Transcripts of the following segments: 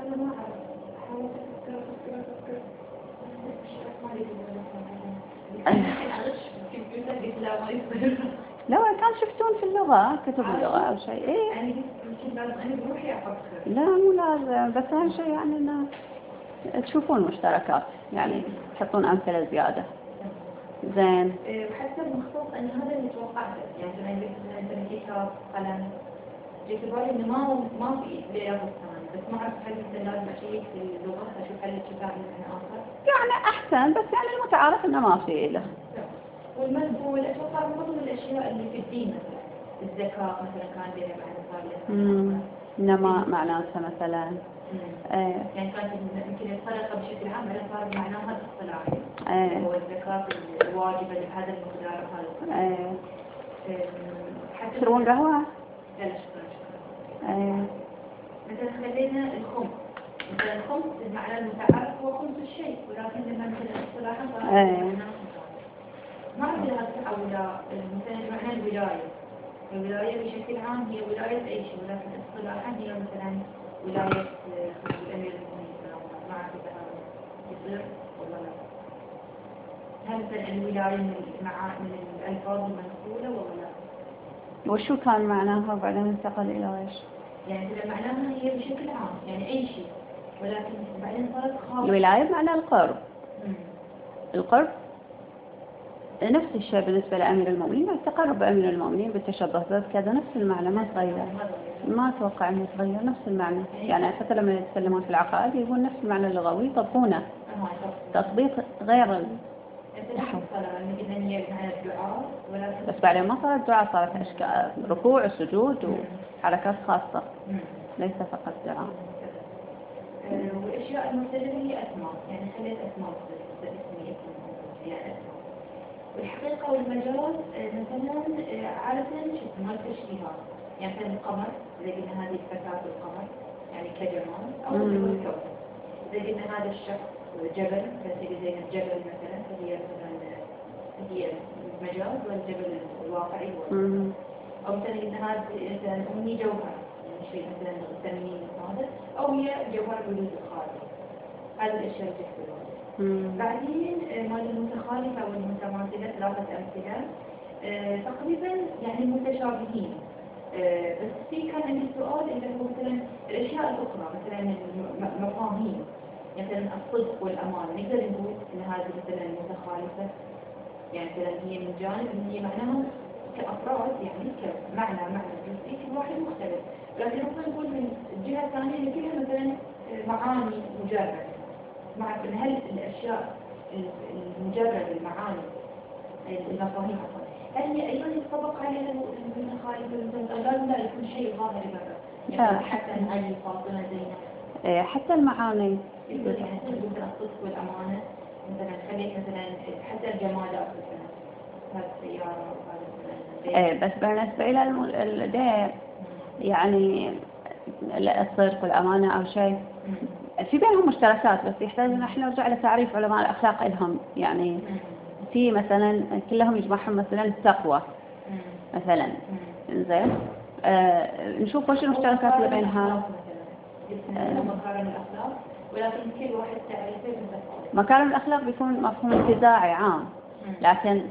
أنا ما أعرف، حاولت أفكر ما لقيت يمكن أغش بالكمبيوتر قلت لا ما يصير. لو كان شفتون في اللغة كتب اللغة أو شيء إيه. يعني يمكن لازم أنا بروحي أفكر. لا مو لازم، بس أهم شيء يعني إنه تشوفون مشتركات، يعني تحطون أمثلة زيادة. زين. وحتى المخصوص أن هذا اللي توقعته، يعني أنا قلت مثلا كتاب قلم جيت بالي إنه ما في لياقة ثاني، بس ما أعرف هل مثلا لازم أشيك في اللغة أشوف هل الكتاب من آخر. يعني أحسن، بس يعني المتعارف إنه ما في له. والمقبول أتوقع من الأشياء اللي في الدين مثلا الزكاة مثلا كان لها معنى صار لها. نما معناتها مثلا. يعني كانت يمكن الصدقة بشكل عام على صار معناها الاصطلاحي. هو الزكاة الواجبة بهذا المقدار وهذا. حتى تشربون قهوة؟ لا شكرا. مثلا خلينا الخمس. مثلا الخمس المعنى المتعارف هو خمس الشيء، ولكن لما مثلا اصطلاحا صار ما أعرف لها تحولات. مثلا معنى الولاية بشكل عام هي ولاية أي شيء، ولكن اصطلاحا هي مثلا ولاية الأمير المؤمنين. ما أعرف إذا يصير ولا لا. هل مثلا الولاية من الألفاظ المنقولة ولا لا؟ وشو كان معناها وبعدين انتقل إلى إيش؟ يعني معناها هي بشكل عام يعني أي شيء، ولكن بعدين صارت خاصة. الولاية بمعنى القرب. القرب نفس الشيء بالنسبة لأمير المؤمنين، التقرب بأمير المؤمنين بالتشبه به كذا نفس المعنى ما تغير. ما أتوقع أنه يتغير، نفس المعنى. يعني حتى لما يتكلمون في العقائد يقول نفس المعنى اللغوي يطبقونه تطبيق غير بس بعدين ما صارت دعاء، صارت أشكال ركوع وسجود وحركات خاصة ليس فقط دعاء. والأشياء المختلفة هي أسماء، يعني خليت أسماء اسمية يعني أسماء. والحقيقة والمجاز مثلا عادة شو ما التشبيهات، يعني مثلا القمر إذا قلنا هذه فتاة القمر يعني كجمال أو الكوكب. إذا قلنا هذا الشخص جبل فسيدي زي الجبل مثلا فهي مثلا هي المجاز والجبل الواقعي أو مثلا قلنا هذا مثلا أمي جوهر يعني شيء مثلا التنمين هذا أو هي جوهر وجود الخالق. هذه الأشياء اللي تحصلون. بعدين مال المتخالفة والمتماثلة ثلاثة أمثلة تقريبا يعني متشابهين. بس في كان عندي سؤال اللي هو مثلا الأشياء الأخرى مثلا المفاهيم مثلا الصدق والأمانة نقدر نقول إن هذه مثلا متخالفة، يعني مثلا هي من جانب إن هي معناها كأفراد يعني كمعنى جزئي كل واحد مختلف، لكن ممكن نقول من الجهة الثانية إن كلها مثلا معاني مجرد. مع هل الأشياء المجرد المعاني المفاهيم هل هي أيضا يطبق عليها المتخالفة لازم لا يكون شيء ظاهر برا يعني حتى علي فاطمة زينب حتى المعاني يعني مثلا الصدق والأمانة مثلا خليت مثلا حتى الجمالات مثلا هذه السيارة وهذا بس بالنسبة إلى الدين يعني الصدق والأمانة أو شيء في بينهم مشتركات، بس يحتاج ان احنا نرجع لتعريف علماء الأخلاق لهم. يعني في مثلا كلهم يجمعهم مثلا التقوى مثلا زين نشوف وش المشتركات اللي بينها. مكارم الأخلاق ولكن كل واحد تعريفه مكارم الأخلاق بيكون مفهوم انتزاعي عام، لكن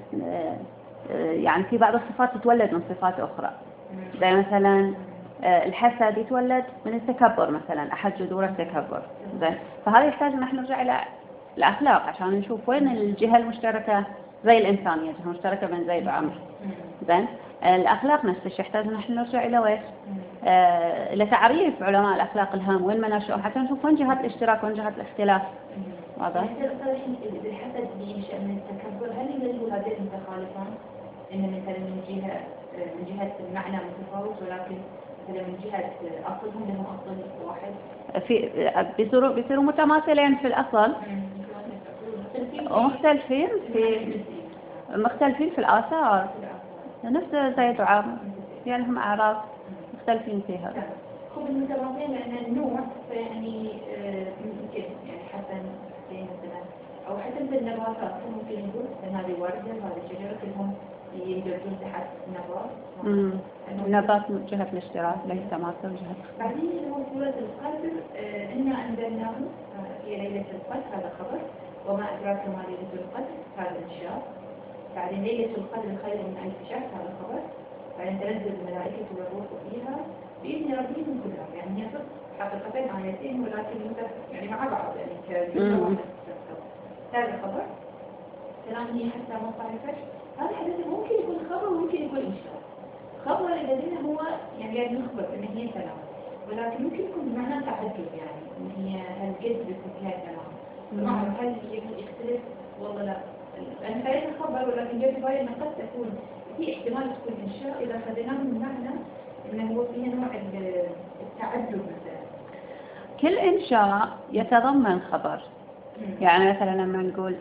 يعني في بعض الصفات تتولد من صفات أخرى زي مثلا الحسد يتولد من التكبر مثلا، أحد جذور التكبر زين. فهذا يحتاج ان احنا نرجع إلى الأخلاق عشان نشوف وين الجهة المشتركة زي الإنسانية، جهة مشتركة بين زيد وعمر زين. الأخلاق نفس الشيء يحتاج ان احنا نرجع إلى وين لتعريف علماء الأخلاق الهام وين مناشئهم حتى نشوف وين جهات الاشتراك وين جهات الاختلاف. واضح؟ الحسد ينشأ من التكبر، هل يدل هذين المتخالفان إن مثلا من جهة المعنى متفاوت ولكن مثلا من جهة أصلهم لهم أصل واحد بيصيروا متماثلين في الأصل ومختلفين في الآثار نفس زيد وعمر يعني هم أعراض مختلفين فيها. خب المتماثلين لأن النوع يعني ممكن يعني حسن مثلا أو حتى مثل النباتات ممكن نقول أن هذه وردة هذه شجرة كلهم يندرجون تحت نبات. النبات من جهة الاشتراك ليس تماثل جهة. بعدين هو سورة القدر إن إنا أنزلناه في ليلة القدر، هذا خبر. وما أدراك ما ليلة القدر، هذا إنشاء. بعدين ليلة القدر خير من ألف شهر، هذا خبر. بعدين تنزل الملائكة والروح فيها بإذن ربهم من كل أمر. يعني هي حقيقتين آيتين ولكن يعني مع بعض، يعني كجملة واحدة. هذا خبر. سلام هي حتى مطلع الفجر. هذا حدث ممكن يكون خبر وممكن يكون إنشاء. خبر الذين هو يعني قاعد نخبر إن هي سلام، ولكن ممكن يكون بمعنى تعجب، يعني إن هي هالقد بيكون فيها سلام. ما أعرف هل يختلف والله لا. أنا خليت الخبر، ولكن جاء في بالي إنه قد تكون في احتمال تكون إنشاء إذا خذيناه من معنى إنه هو فيها نوع التعجب مثلا. كل إنشاء يتضمن خبر. يعني مثلا لما نقول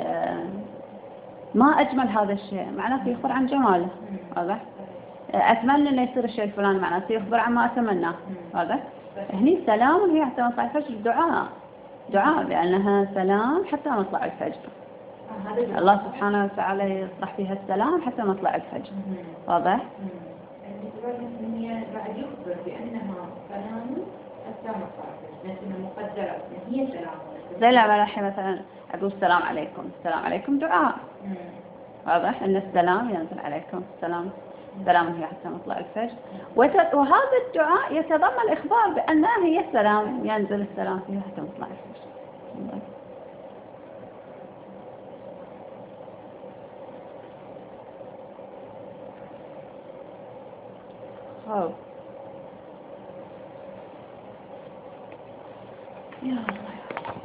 ما أجمل هذا الشيء، معناته يخبر عن جماله. واضح؟ أتمنى أن يصير الشيء الفلاني، معناته يخبر عن ما أتمناه. واضح؟ هني سلام هي حتى مطلع الفجر دعاء بأنها سلام حتى مطلع الفجر. الله سبحانه وتعالى يصلح فيها السلام حتى مطلع الفجر. واضح؟ هي بعد يخبر بأنها سلام حتى مطلع الفجر، لكنها مقدرة هي سلام. زي لما الحين مثلا أقول السلام عليكم، السلام عليكم دعاء. واضح أن السلام ينزل عليكم السلام، سلام هي حتى مطلع الفجر. وهذا الدعاء يتضمن الإخبار بأنها هي السلام، ينزل السلام فيها حتى مطلع الفجر. يا الله.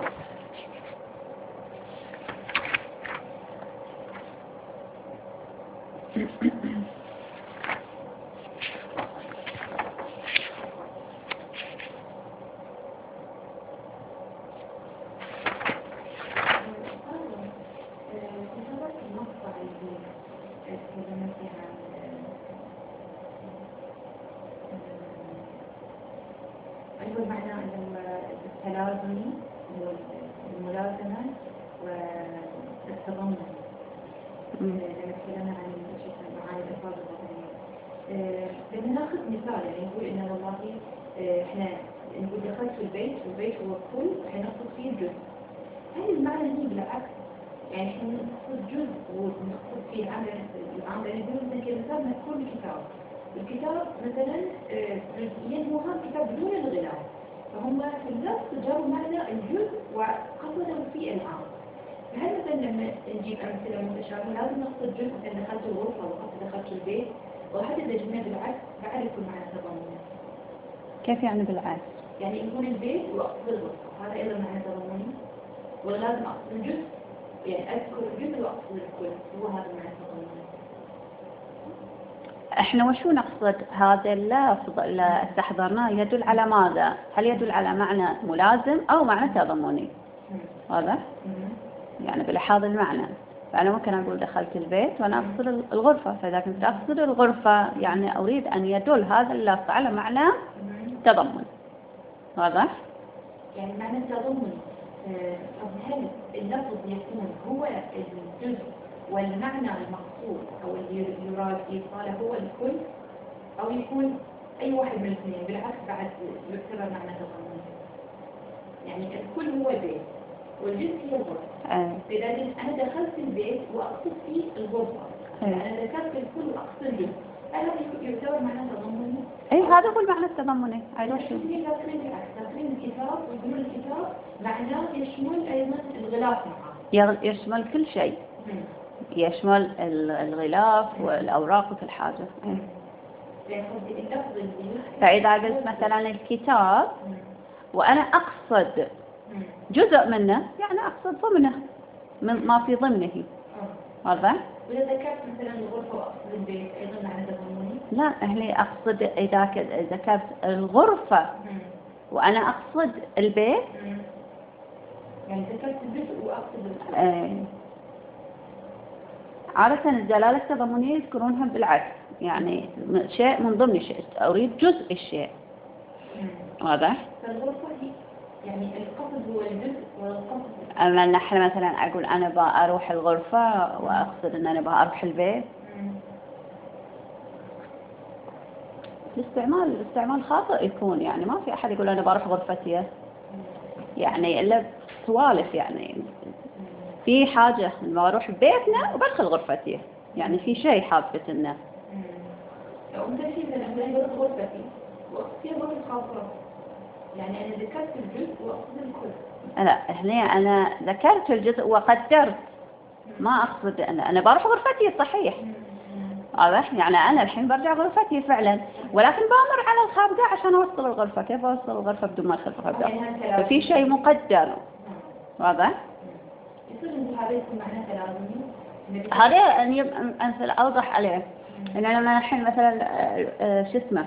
التلازم والملازمة والتضمن. لما تكلمنا عن معاني الألفاظ الوطنية، بدنا ناخذ مثال. يعني نقول إن والله إحنا نقول دخلت في البيت، والبيت هو الكل، إحنا نقصد فيه الجزء. هذه المعنى هي بالعكس، يعني إحنا نقصد جزء ونقصد فيه العمل. يعني نقول مثلا كمثال نذكر الكتاب. الكتاب مثلا جزئيا هو هذا الكتاب بدون الغلاف، فهم في اللفظ جابوا معنى الجزء وقصدوا فيه العام. فهل مثلا لما نجيب أمثلة متشابهة لازم نقصد جزء مثلا دخلت الغرفة وقصد دخلت البيت، وحتى إذا جبنا بالعكس بعد يكون معنى تضمني. كيف يعني بالعكس؟ يعني يكون البيت وأقصد الغرفة، هذا أيضا معنى تضمني، ولا لازم أقصد الجزء؟ يعني أذكر الجزء وأقصد الكل، هو هذا معنى تضمني. احنا وشو نقصد؟ هذا اللفظ اللي استحضرناه يدل على ماذا؟ هل يدل على معنى ملازم او معنى تضمني؟ واضح؟ يعني بلحاظ المعنى. فانا ممكن اقول دخلت البيت وانا اقصد الغرفة، فاذا كنت اقصد الغرفة يعني اريد ان يدل هذا اللفظ على معنى تضمن. واضح؟ يعني معنى تضمن. هل اللفظ يكون هو الجزء والمعنى المقصود أو اللي يراد إيصاله هو الكل، أو يكون أي واحد من الاثنين؟ بالعكس بعد يعتبر معنى تضمني. يعني الكل هو البيت والجزء هي الغرفة. إذا أنا دخلت البيت وأقصد فيه الغرفة، أنا ذكرت الكل وأقصد الجزء، هل يعتبر معنى تضمني؟ أي هذا هو المعنى التضمني. داخلين الكتاب ويقولون الكتاب معناه يشمل أيضا الغلاف معه. يشمل كل شيء. يشمل الغلاف والأوراق وكل حاجة. فإذا قلت مثلا الكتاب وأنا أقصد جزء منه، يعني أقصد ضمنه من ما في ضمنه. واضح؟ وإذا ذكرت مثلا الغرفة وأقصد البيت أيضا معنى تضمني؟ لا، هني أقصد إذا ذكرت الغرفة وأنا أقصد البيت، يعني ذكرت الجزء وأقصد البيت. عادة الدلالة التضمنية يذكرونها بالعكس، يعني شيء من ضمن شيء، أريد جزء الشيء. واضح؟ فالغرفة هي يعني القصد هو الجزء والقصد. أما نحن مثلا أقول أنا بأروح الغرفة وأقصد أن أنا بأروح البيت. الاستعمال خاطئ يكون، يعني ما في أحد يقول أنا بروح غرفتي. يعني إلا سوالف يعني في حاجة لما أروح بيتنا وبدخل غرفتي يعني في شيء حاطة لنا. وأنت شيء من الأحيان بروح غرفتي وأقصد غرفة خاصة يعني أنا ذكرت الجزء وأقصد الكل. لا هنا أنا ذكرت الجزء وقدرت ما أقصد أنا بروح غرفتي صحيح واضح يعني أنا الحين برجع غرفتي فعلا ولكن بأمر على الخابقة عشان أوصل الغرفة. كيف أوصل الغرفة بدون ما أدخل الخابقة؟ ففي شيء مقدر واضح؟ يصير هذا يكون معناه تلازمي. هذا أني أمثل أوضح عليه إن أنا لما الحين مثلا شو اسمه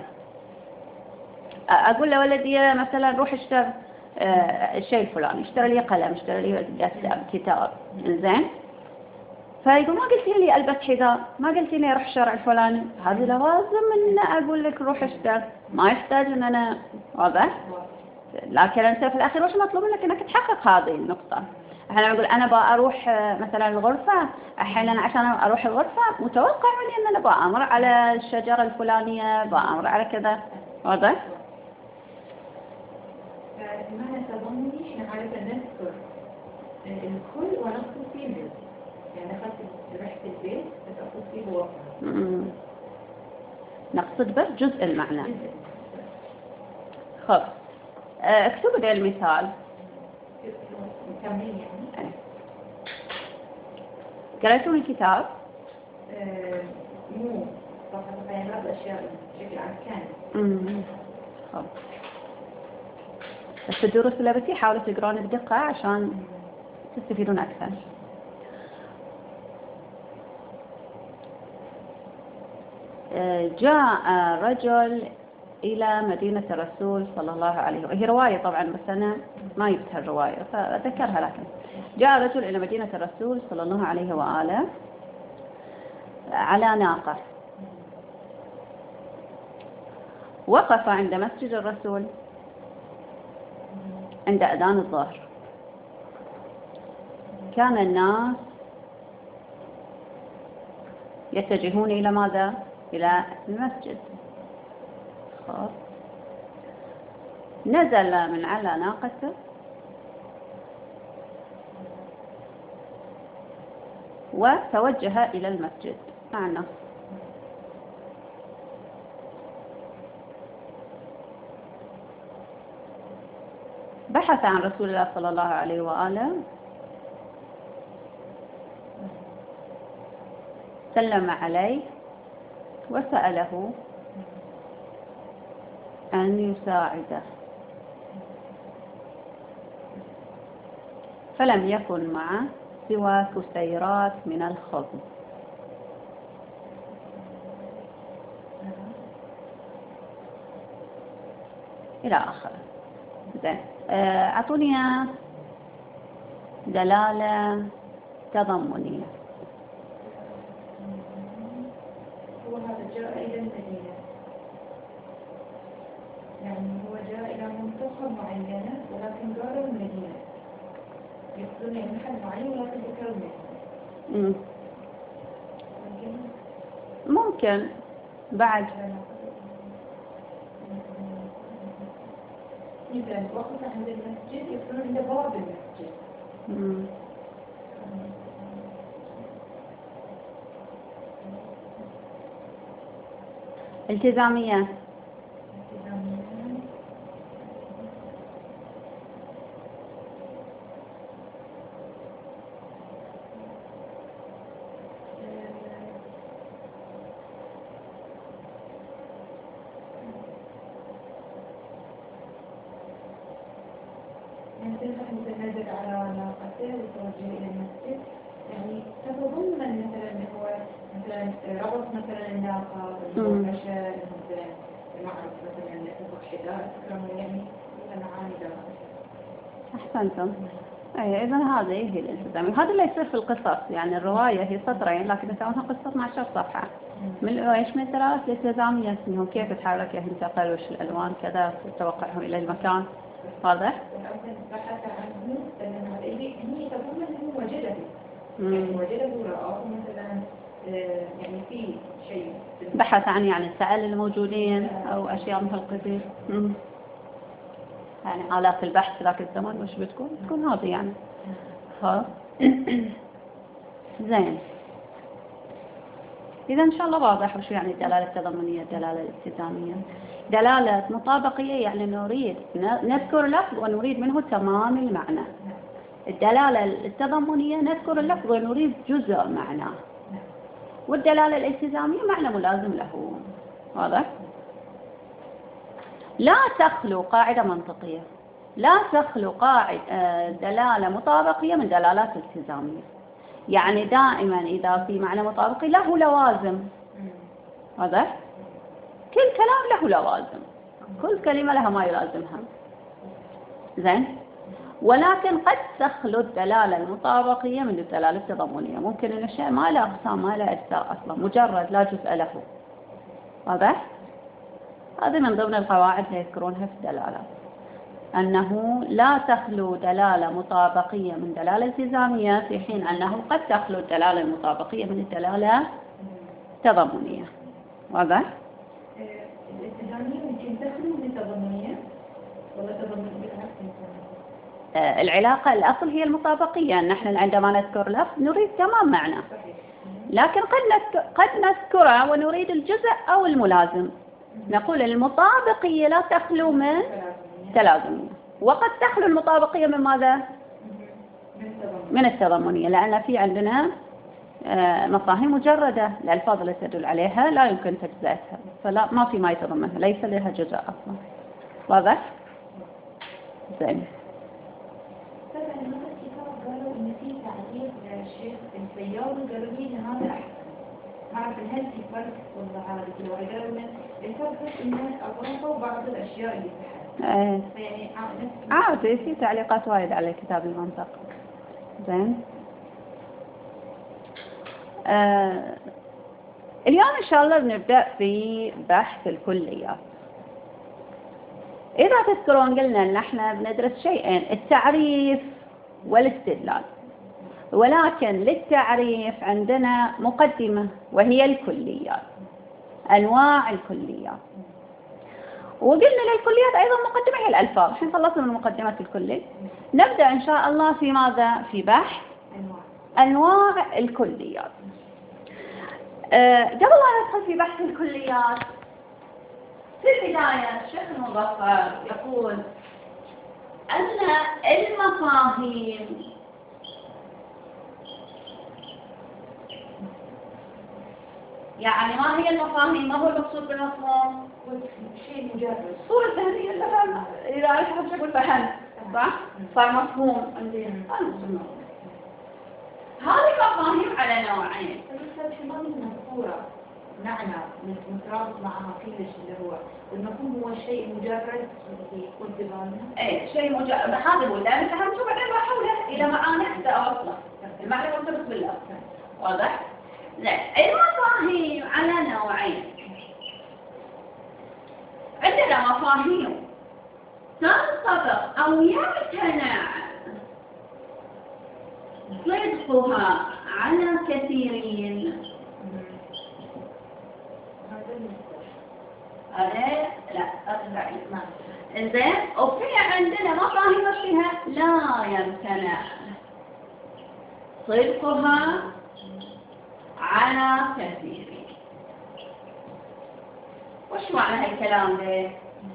أقول لولدي مثلا روح اشتري الشيء الفلاني اشتري لي قلم اشتري لي كتاب زين فيقول ما قلتي لي ألبس حذاء ما قلتي لي روح الشارع الفلاني. هذه لوازم ان اقول لك روح اشتري ما يحتاج ان انا واضح. لكن انت في الاخير وش مطلوب منك انك تحقق هذه النقطه. احنا نقول انا بروح مثلا الغرفه احيانا عشان اروح الغرفه متوقع مني ان انا بامر على الشجره الفلانيه بامر على كذا واضح. فمعنى تضمني احنا عارفه نذكر الكل ونقصد فيه الجزء يعني دخلت رحت البيت بس اقصد فيه هو نقصد بس جزء المعنى. خب اكتبوا ذا المثال كملي يعني قرأتوا الكتاب؟ مو صفحة يعني بعض الأشياء بشكل عام كامل. خب بس الدروس اللي بتي حاولوا تقرون بدقة عشان تستفيدون أكثر. جاء رجل إلى مدينة الرسول صلى الله عليه وسلم. هي رواية طبعا بس أنا ما جبتها الرواية فأذكرها لكن جاء رجل إلى مدينة الرسول صلى الله عليه وآله على ناقة وقف عند مسجد الرسول عند أذان الظهر. كان الناس يتجهون إلى ماذا؟ إلى المسجد. نزل من على ناقته وتوجه إلى المسجد مع الناس. بحث عن رسول الله صلى الله عليه وآله سلم عليه وسأله أن يساعده فلم يكن معه سوى كسيرات من الخبز. إلى آخره. زين أعطوني دلالة تضمنية. هو هذا جاء إلى المدينة يعني هو جاء إلى منطقة معينة ولكن قالوا المدينة يقصدون يعني محل معين ولكن ذكروا المدينة. ممكن بعد مثلا وقف عند المسجد يقصدون عند باب المسجد. التزامية. نزل على ناقته وتوجه إلى المسجد يعني تتضمن مثلا هو مثلا ربط مثلا الناقة والمشى مثلا معرض مثلا يطبق حذاء يعني معاني داخل. أحسنتم. أي إذا هذا هي الالتزام. هذا اللي يصير في القصص يعني الرواية هي سطرين لكن يسوونها قصة 12 صفحة. من ايش من الدلالات الالتزامية انهم كيف تحاولك ينتقل وش الألوان كذا توقعهم إلى المكان. واضح؟ بحث عنه هي تقول انه وجده يعني وجده رآه مثلا يعني في شيء بحث عن يعني سأل الموجودين أو أشياء من هالقبيل. يعني آلات البحث ذاك الزمان وش بتكون؟ تكون هذه يعني. ها زين. إذا إن شاء الله واضح وش يعني الدلالة التضمنية الدلالة الالتزامية. دلالة مطابقية يعني نريد نذكر لفظ ونريد منه تمام المعنى. الدلالة التضمنية نذكر اللفظ ونريد جزء معناه. والدلالة الالتزامية معنى ملازم له. واضح؟ لا تخلو قاعدة منطقية، لا تخلو دلالة مطابقية من دلالات التزامية. يعني دائما إذا في معنى مطابقي له لوازم. واضح؟ كل كلام له لوازم، كل كلمة لها ما يلازمها. زين؟ ولكن قد تخلو الدلالة المطابقية من الدلالة التضمنية. ممكن أن الشيء ما له أقسام ما له أجزاء أصلا، مجرد لا جزء له. واضح؟ هذه من ضمن القواعد اللي يذكرونها في الدلالة، أنه لا تخلو دلالة مطابقية من دلالة التزامية، في حين أنه قد تخلو الدلالة المطابقية من الدلالة التضمنية. واضح؟ الالتزامية يمكن تخلو من التضمنية ولا تضمن بالعكس؟ العلاقة الأصل هي المطابقية. نحن عندما نذكر لفظ نريد تمام معنى، لكن قد نذكره ونريد الجزء أو الملازم. نقول المطابقية لا تخلو من تلازمية، وقد تخلو المطابقية من ماذا؟ من التضمنية، لأن في عندنا مفاهيم مجردة الألفاظ التي تدل عليها لا يمكن تجزئتها، فلا ما في ما يتضمنها، ليس لها جزء أصلا. واضح؟ زين. طبعا هذا الكتاب قالوا إن في تعليق للشيخ السياري، قالوا لي إن هذا أحسن. ما أعرف هل في فرق ولا عادي كذا، قالوا إن الفرق بس إن أضافوا بعض الأشياء اللي تحت. يعني عادي في تعليقات وايد على كتاب المنطق. زين. اليوم إن شاء الله بنبدأ في بحث الكليات. إذا تذكرون قلنا إن احنا بندرس شيئين، التعريف والاستدلال، ولكن للتعريف عندنا مقدمة وهي الكليات، أنواع الكليات. وقلنا للكليات أيضا مقدمة هي الألفاظ. الحين خلصنا من مقدمة الكلي، نبدأ إن شاء الله في ماذا؟ في بحث أنواع الكليات. قبل لا ندخل في بحث الكليات، في البداية الشيخ المظفر يقول أن المفاهيم يعني ما هي المفاهيم؟ ما هو المقصود بالمفهوم؟ شيء مجرد الصورة الذهنية اللي فهمها. إذا أنا حابة أقول فهمت صح؟ صار مفهوم عندي. هذه مفاهيم على نوعين. ما منها صورة معنى مترابط معها كلش، اللي هو المفهوم هو شيء مجرد يكون في بالنا. ايه شيء مجرد، هذا هو اللي انا فهمته بعدين بحوله الى معاني حتى اوصله. المعنى مرتبط بالله. واضح؟ زين. المفاهيم على نوعين. عندنا مفاهيم تنطبق او يمتنع صدقها على كثيرين. هذا لا أرجع ما إنزين. وفي عندنا مفاهيم فيها لا يمتنع صدقها على كثيرين. وش معنى هالكلام ده؟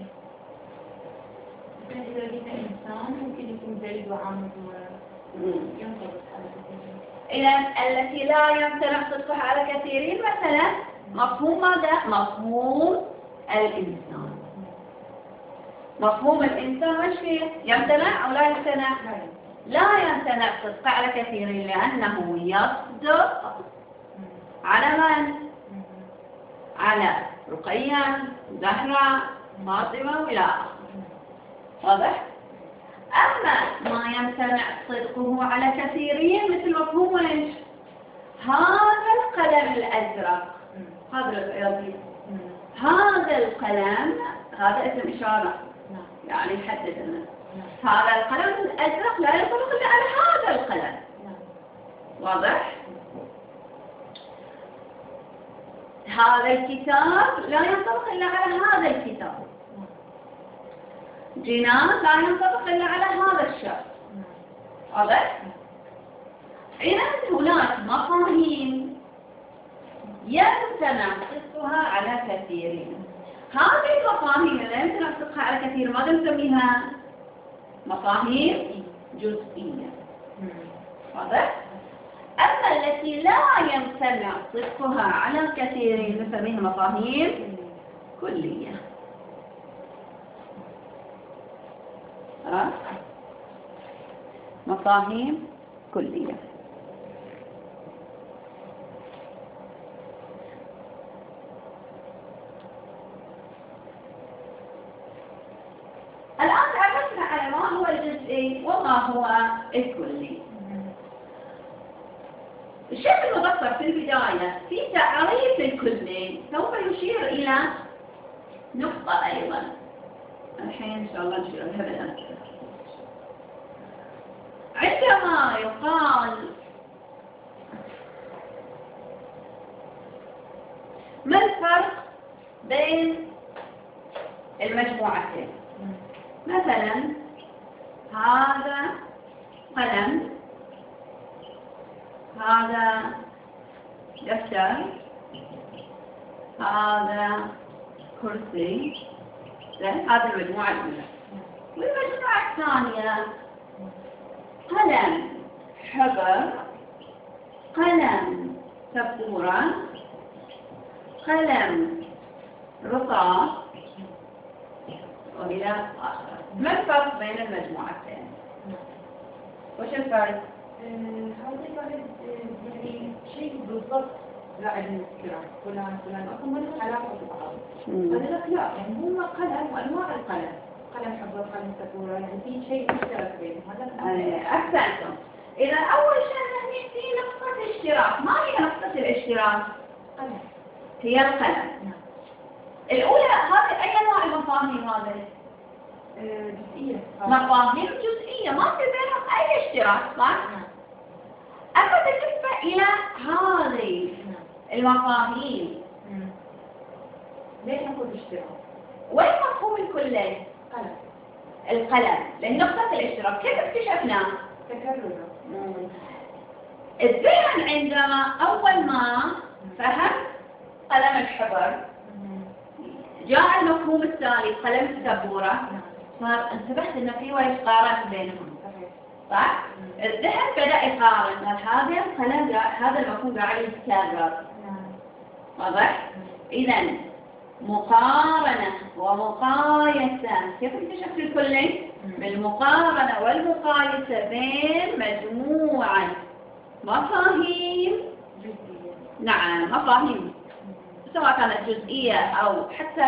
إذا جينا إنسان ممكن يكون زيد وعامل ينطبق على كثيرين. إذا التي لا يمتنع صدقها على كثيرين مثلا مفهوم ماذا؟ مفهوم الإنسان. مفهوم الإنسان وش فيه؟ يمتنع أو لا يمتنع؟ لا يمتنع صدقه على كثيرين لأنه يصدق على من؟ على رقية، زهرة، فاطمة وإلى آخره. واضح؟ أما ما يمتنع صدقه على كثيرين مثل مفهوم ايش؟ هذا القلم الأزرق، هذا القلم، هذا اسم إشارة يعني يحدد لنا هذا القلم الأزرق لا ينطبق إلا على هذا القلم. واضح؟ هذا الكتاب لا ينطبق إلا على هذا الكتاب. جنان لا ينطبق إلا على هذا الشرط. واضح؟ إذا هناك مفاهيم يمتنع صدقها على كثيرين. هذه المفاهيم اللي يمتنع صدقها على كثير ماذا نسميها؟ مفاهيم جزئية. واضح؟ أما التي لا يمتنع صدقها على كثيرين نسميها مفاهيم كلية. مفاهيم كلية. الآن تعرفنا على ما هو الجزئي وما هو الكلي. الشيخ المبصر في البداية في تعريف الكلي سوف يشير إلى نقطة أيضا. الحين إن شاء الله نشير لها بالأمثلة. عندما يقال ما الفرق بين المجموعتين؟ مثلا هذا قلم، هذا دفتر، هذا كرسي. هذه المجموعة الأولى. والمجموعة الثانية قلم، حبر، قلم سبورة، قلم رصاص، وإلى آخره. ما الفرق بين المجموعتين؟ وش الفرق؟ هذا الواحد يعني شيء بالضبط لا الاذكار فلان اصلا ما له علاقه ببعض. هذا لا يعني هم قلم وانواع القلم، قلم حبر، قلم سبوره، يعني في شيء مشترك بينهم. هذا احسنتم. اذا اول شيء نحن في نقطه اشتراك. ما هي نقطه الاشتراك؟ قلم هي القلم. الاولى هذه اي انواع المفاهيم هذه؟ جزئيه. مفاهيم جزئيه ما في بينهم اي اشتراك، صح؟ أما بالنسبة إلى هذه المفاهيم ليش نقول اشتراك؟ وين مفهوم الكلي؟ قلم. القلم، لأن نقطة الاشتراك كيف اكتشفناه؟ تكرره. الذهن عندما أول ما فهم قلم الحبر جاء المفهوم التالي قلم السبورة، صار انتبهت إن في وجه قارن بينهم. صح؟ الذهن بدأ يقارن هذا القلم هذا المفهوم قاعد يتكرر. واضح؟ إذا مقارنة ومقايسة. كيف اكتشفت الكلي؟ بالمقارنة والمقايسة بين مجموعة مفاهيم جزئيه. نعم مفاهيم سواء كانت جزئية أو حتى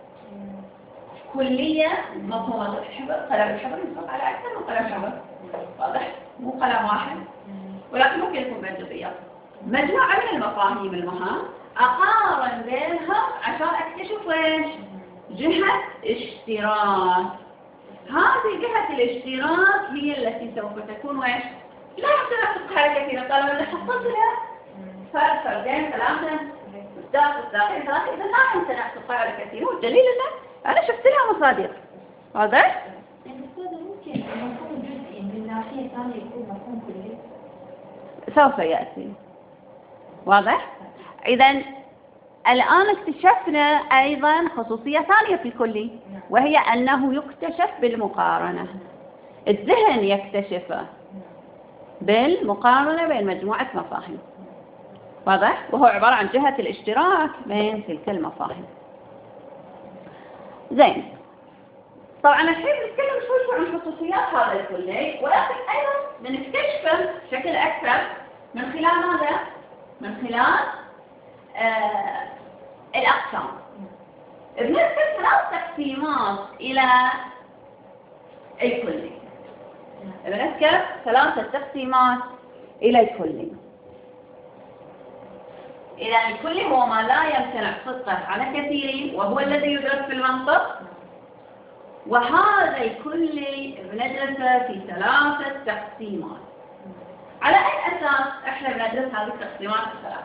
كلية. مفهوم الحبر قلم الحبر يطلق على أكثر من قلم حبر. واضح؟ مو قلم واحد، ولكن ممكن يكون بين جزئيات. مجموعة من المفاهيم المهام أقارن بينها عشان أكتشف ويش؟ جهة اشتراك. هذه جهة الاشتراك هي التي سوف تكون ويش؟ لا يمكن أن تقهر كثيرا. قالوا اللي حصلت لها فرق فردين ثلاثة مصداقين ثلاثة، إذا لا يمكن أن تقهر كثيرا. والدليل أنه أنا شفت لها مصادر. واضح؟ ممكن المفهوم جزئي من ناحية ثانية يكون مفهوم كلي. سوف يأتي. واضح؟ إذا الآن اكتشفنا أيضا خصوصية ثانية في الكلي، وهي أنه يكتشف بالمقارنة. الذهن يكتشفه بالمقارنة بين مجموعة مفاهيم. واضح؟ وهو عبارة عن جهة الاشتراك بين تلك المفاهيم. زين. طبعا الحين نتكلم شوي عن خصوصيات هذا الكلي، ولكن أيضا بنكتشفه بشكل أكثر من خلال ماذا؟ من خلال الأقسام. بنذكر 3 تقسيمات إلى الكلي. بنذكر 3 تقسيمات إلى الكلي. إذا الكلي هو ما لا يمتنع صدقه على كثيرين، وهو الذي يدرس في المنطق. وهذا الكلي بندرسه في 3 تقسيمات. على أي أساس إحنا بندرس هذه التقسيمات ال3؟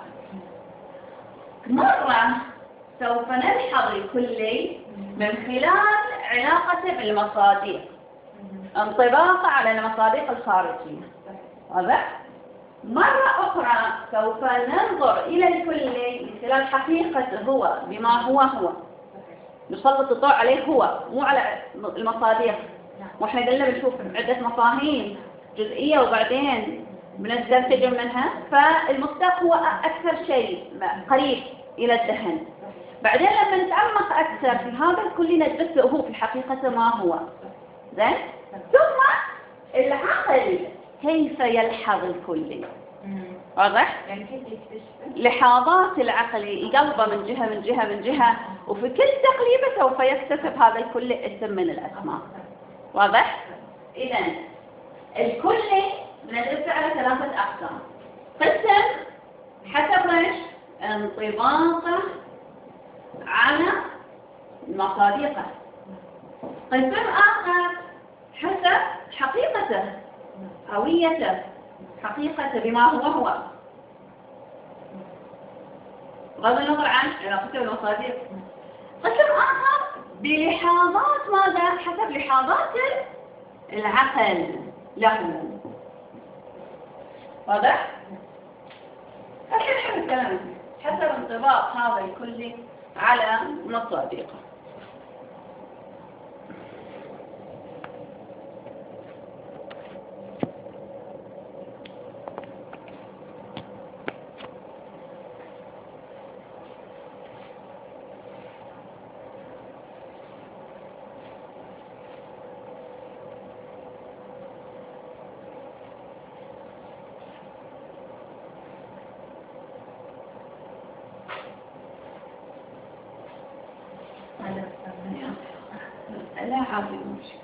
مرة سوف نلحظ الكلي من خلال علاقته بالمصادق، انطباقه على المصادق الخارجية. واضح؟ مرة أخرى سوف ننظر إلى الكلي من خلال حقيقته هو بما هو نسلط الضوء عليه هو، مو على المصادق. واحنا قلنا بنشوف عدة مفاهيم جزئية وبعدين بنستنتج منها، فالمصداق هو أكثر شيء قريب إلى الذهن. بعدين لما نتعمق أكثر في هذا الكلي نجلس هو في حقيقته ما هو. زين؟ ثم العقل كيف يلحظ الكلي. واضح؟ يعني كيف يكتشف؟ لحاظات العقل يقلبه من جهة وفي كل تقليبه سوف يكتسب هذا الكلي اسم من الأسماء. واضح؟ إذا الكلي بندرسه على 3 أقسام. قسم حسب ايش؟ انطباقه على مصادقه. قسم آخر حسب حقيقته، هويته، حقيقته بما هو بغض النظر عن علاقته بالمصادق. قسم آخر بلحاظات ماذا؟ حسب لحاظات العقل له. واضح؟ الحين حلو الكلام حسب انطباق هذا الكلي على مصادقه. لا عادي مشكلة.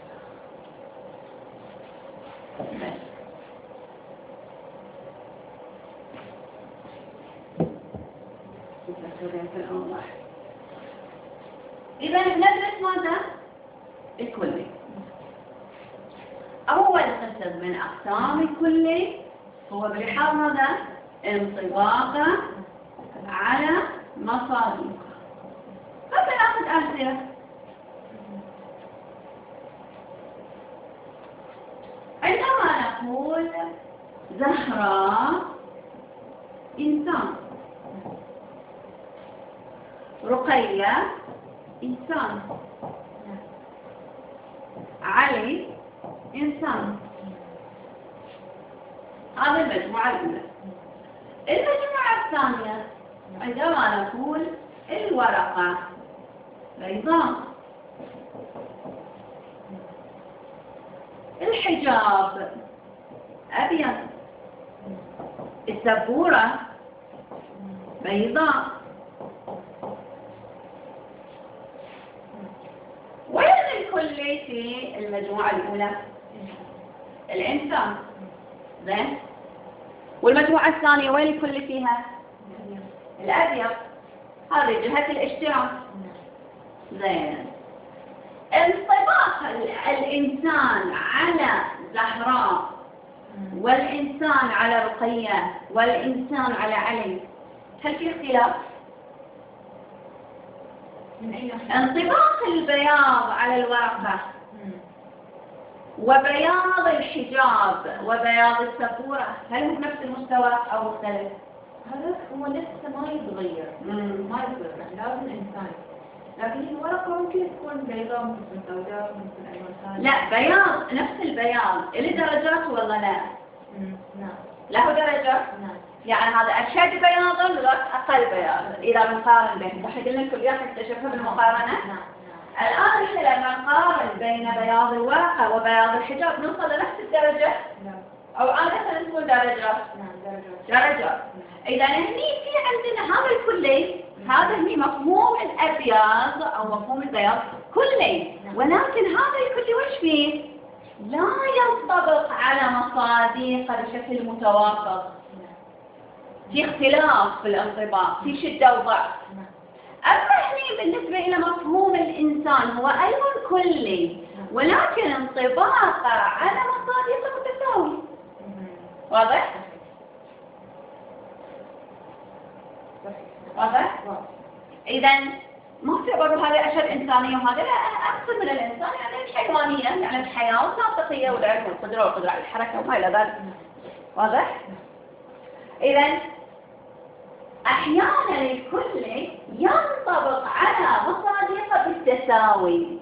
إذا ندرس ماذا؟ الكلي. أول قسم من أقسام الكلي هو بلحاظ ماذا؟ انطباقه على مصادقه. فبناخذ أمثلة. عندما نقول زهراء إنسان، رقية إنسان، علي إنسان، هذه المجموعة الأولى. المجموعة الثانية عندما نقول الورقة بيضاء، الحجاب أبيض، السبورة بيضاء. وين الكلي في المجموعة الأولى؟ الإنسان. زين؟ والمجموعة الثانية وين الكلي فيها؟ الأبيض. هذه جهة الاشتراك. زين. انطباق الإنسان على زهراء والإنسان على رقية والإنسان على علي، هل في اختلاف؟ انطباق البياض على الورقة وبياض الحجاب وبياض السبورة هل هو بنفس المستوى أو مختلف؟ هذا هو نفسه ما يتغير، ما يتغير، لازم إنسان. لكن الورقة ممكن تكون بيضاء، ممكن سوداء، ممكن ألوان ثانية. لا، بياض نفس البياض، له درجات ولا لا؟ نعم. له درجة؟ نعم. يعني هذا أشد بياضا وذاك أقل بياضا إذا بنقارن بينهم. احنا قلنا الكليات نكتشفها بالمقارنة. نعم. الآن احنا لما نقارن بين بياض الورقة وبياض الحجاب نوصل لنفس الدرجة؟ نعم. أو عادة نقول درجات؟ نعم درجات. إذا هني في عندنا هذا الكلي، هذا هني مفهوم الأبيض أو مفهوم البياض كلي، ولكن هذا الكلي وش فيه؟ لا ينطبق على مصادقه بشكل متوافق. في اختلاف في الانطباق، في شدة وضعف. أما هني بالنسبة إلى مفهوم الإنسان هو أيضا كلي، ولكن انطباقه على مصادقه متساوي. واضح؟ واضح؟ إذا ما تعتبر هذه أشد إنسانية وهذا لا، أقصد من الإنسان يعني الحيوانية، يعني الحياة والناطقية والعلم والقدرة على الحركة وما إلى ذلك. واضح؟ إذا أحيانا الكل ينطبق على مصادقه بالتساوي،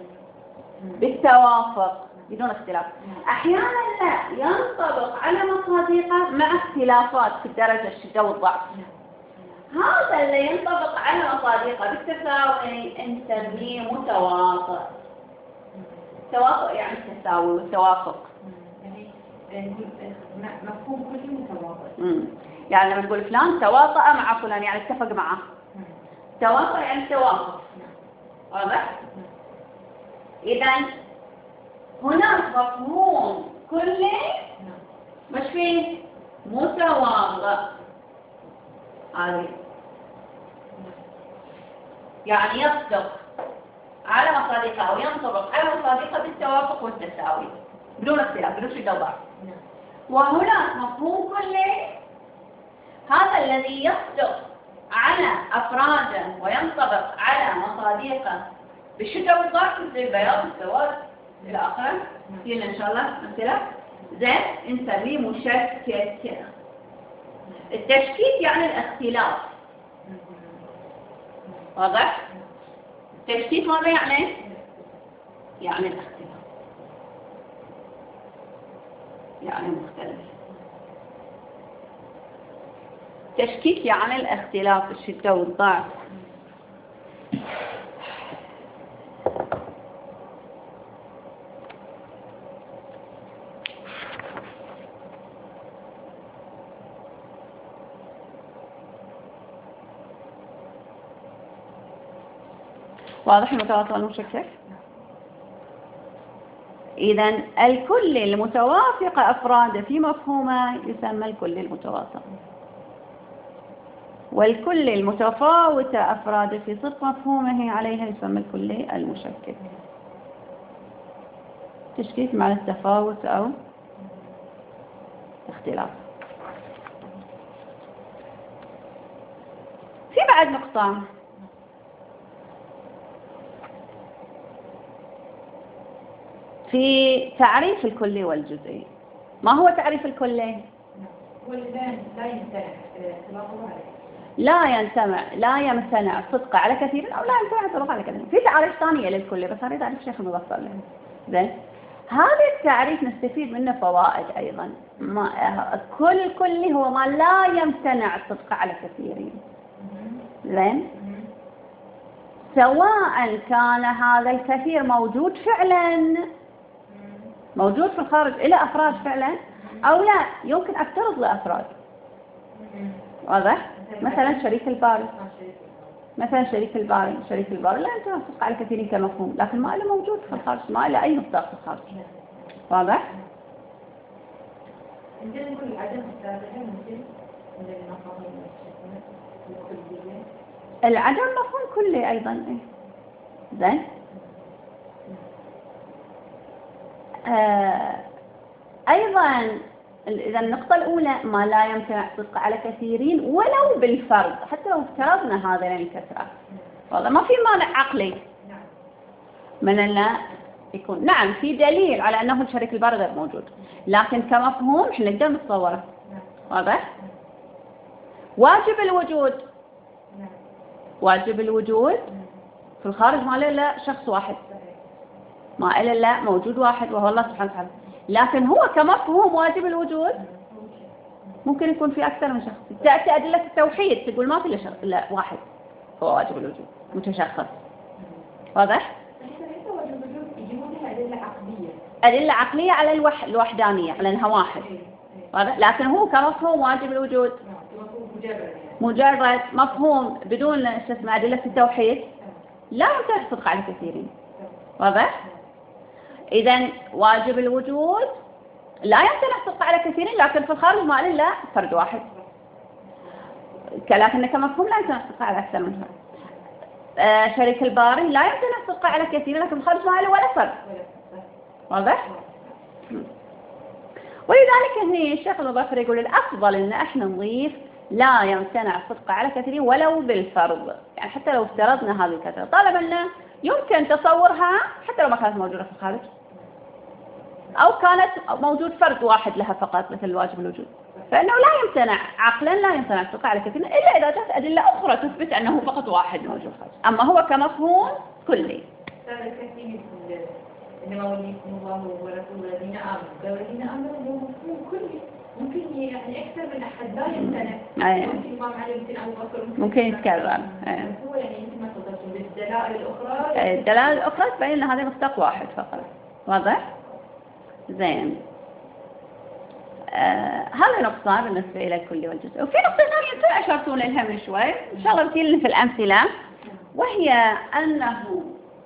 بالتوافق بدون اختلاف. أحيانا لا، ينطبق على مصادقه مع اختلافات في الدرجة الشدة والضعف. هذا اللي ينطبق على مصادقه بالتساوي نسميه متواطئ. توافق يعني التساوي والتوافق. يعني مفهوم كل متواطئ. يعني لما نقول فلان تواطأ مع فلان يعني اتفق معه. تواطؤ يعني توافق. واضح؟ إذا هناك مفهوم كلي مش فيه متواطئ. هذه يعني يصدق على مصادقه أو ينطبق على مصادقه بالتوافق والتساوي بدون اختلاف بدون شدة وضعف. وهناك مفهوم كلي هذا الذي يصدق على أفراده وينطبق على مصادقه بالشدة والضعف مثل البياض والسواد إلى آخره. يلا إن شاء الله أمثلة. زين نسميه مشكك. التشكيك يعني الاختلاف. واضح؟ التشكيك ماذا يعني؟ يعني الاختلاف، يعني مختلف. تشكيك يعني الاختلاف الشدة والضعف. واضح المتواطئ والمشكك؟ إذا الكل المتوافق أفراده في مفهومه يسمى الكل المتواطئ، والكل المتفاوت أفراده في صدق مفهومه عليها يسمى الكل المشكك. تشكيك مع التفاوت أو اختلاف. في بعد نقطة في تعريف الكلي والجزئي. ما هو تعريف الكلي؟ لا يمتنع صدقه على كثير أو لا يمتنع صدقه على كثير. في تعريف ثانية للكلي بس هذا تعريف الشيخ المظفر له. زين هذا التعريف نستفيد منه فوائد أيضا. كل كلي هو ما لا يمتنع صدقه على كثيرين. زين سواء كان هذا الكثير موجود فعلا، موجود في الخارج إلى أفراد فعلا أو لا يمكن أفترض لأفراد. واضح؟ مثلا شريك الباري، شريك الباري لا يمكن أن تصدق على كثيرين كمفهوم، لكن ما له موجود في الخارج، ما له أي مصداق في الخارج. واضح؟ العدم مفهوم كلي أيضا. زين أيضا إذا النقطة الأولى ما لا يمكن صدقه على كثيرين ولو بالفرض، حتى لو افترضنا هذين الكثرة والله ما في مانع عقلي من أن يكون. نعم في دليل على أنه الشريك الباري غير موجود، لكن كمفهوم احنا نقدر نتصوره. واضح؟ واجب الوجود في الخارج ما له إلا شخص واحد، ما له إلا موجود واحد وهو الله سبحانه وتعالى. لكن هو كمفهوم واجب الوجود ممكن يكون في أكثر من شخص. تأتي أدلة التوحيد تقول ما في إلا واحد هو واجب الوجود متشخص. واضح؟ أدلة عقلية على الوحدانية على أنها واحد. واضح؟ لكن هو كمفهوم واجب الوجود مجرد مفهوم بدون أدلة التوحيد لا يمكن تصدق على كثيرين. واضح؟ إذا واجب الوجود لا يمكن تصدق على كثيرين، لكن في الخارج ما إلا فرد واحد. لكن كمفهوم لا يمكن تصدق على أكثر من فرد. شريك الباري لا يمكن تصدق على كثيرين، لكن في الخارج ما إلا ولا فرد. واضح؟ ولذلك هنا الشيخ المظفر يقول الأفضل إن احنا نضيف لا يمتنع الصدق على كثير ولو بالفرض، يعني حتى لو افترضنا هذه الكثرة طالما أنه يمكن تصورها حتى لو ما كانت موجودة في الخارج، أو كانت موجود فرد واحد لها فقط مثل الواجب الوجود، فإنه لا يمتنع عقلا، لا يمتنع الصدق على كثير إلا إذا جاءت أدلة أخرى تثبت أنه فقط واحد موجود خارج، أما هو كمفهوم كلي. إنما وليكم الله ورسوله الذين آمنوا، والذين آمنوا هو مفهوم كلي، ممكن يعني أكثر من أحد لا يمتنع، ممكن إمام علي ممكن أبو بكر ممكن يتكرر. هو يعني مثل ما تفضلتوا بالدلائل الأخرى، الدلائل الأخرى تبين أن هذا مصداق واحد فقط. واضح؟ زين. هذا نقطة بالنسبة إلى الكل والجزء. وفي نقطة ثانية أنتم أشرتوا لها من شوي إن شاء الله بتيجي في الأمثلة، وهي أنه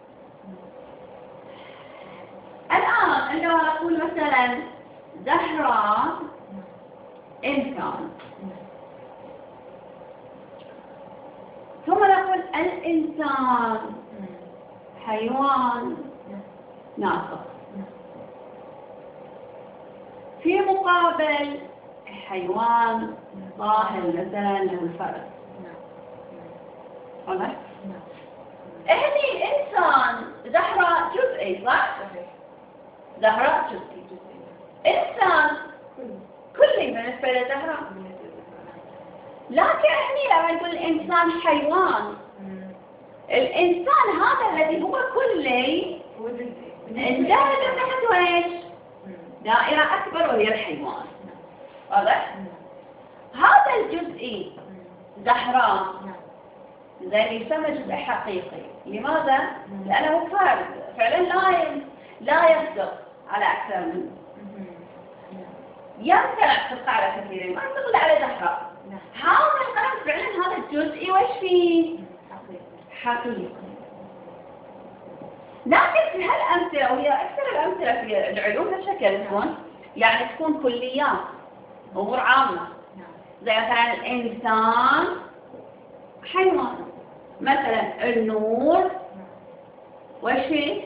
الآن عندما نقول مثلا زهراء إنسان، ثم نقول الإنسان حيوان ناطق، في مقابل حيوان ظاهر مثلا له الفرد. واضح؟ هني الإنسان زهراء جزئي صح؟ زهراء جزئي، إنسان كلي بالنسبة لزهراء، لكن هني لما نقول الإنسان حيوان، الإنسان هذا الذي هو كلي اندرج تحت ايش؟ دائرة أكبر وهي الحيوان. واضح؟ هذا الجزئي زهراء زي يسمى جزء حقيقي. لماذا؟ لأنه فرد فعلا لا يصدق على أكثر منه، يمتنع الصدق على كثيرين، ما يصدق على زهراء. هذا القلم فعلا هذا الجزئي وش فيه؟ حقيقي. لكن في هالأمثلة، وهي أكثر الأمثلة في العلوم هالشكل تكون يعني تكون كليات أمور عامة، زي مثلا الإنسان حيوان، مثلا النور وشي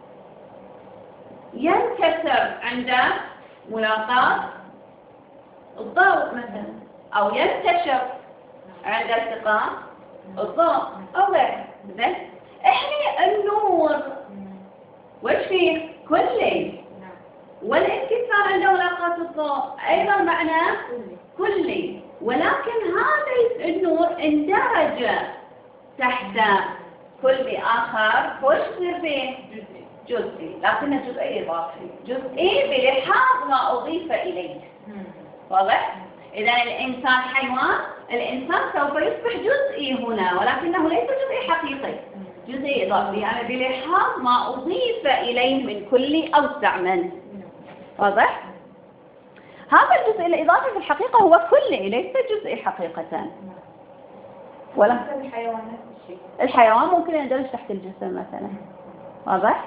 ينكسر عند ملاقاة الضوء مثلا، أو ينتشر عند التقاء الضوء أو غيره. زين، إحنا النور وش فيه؟ كلي، والانكسار عند ملاقاة الضوء أيضا معناه كلي، ولكن هذا النور اندرج تحت كل آخر، وش يصير فيه؟ جزئي، لكنه جزئي إضافي، جزئي بلحاظ ما أضيف إليه. واضح؟ إذا الإنسان حيوان، الإنسان سوف يصبح جزئي هنا، ولكنه ليس جزئي حقيقي، جزئي إضافي، يعني بلحاظ ما أضيف إليه من كل أوسع منه. واضح؟ هذا الجزء الإضافي في الحقيقة هو كلي ليس جزئي حقيقة. ولا الحيوان ممكن يندرج تحت الجسم مثلا. واضح؟